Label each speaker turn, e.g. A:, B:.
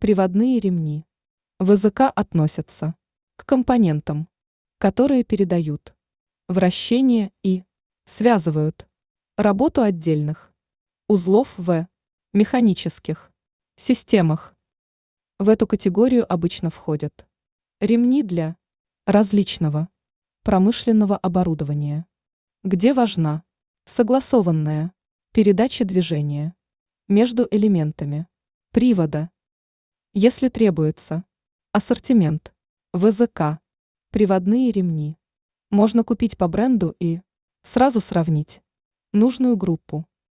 A: Приводные ремни. ВЗК относятся к компонентам, которые передают вращение и связывают работу отдельных узлов в механических системах. В эту категорию обычно входят ремни для различного промышленного оборудования, где важна согласованная передача движения между элементами привода. Если требуется ассортимент ВЗК, приводные ремни можно купить по бренду и сразу сравнить нужную группу.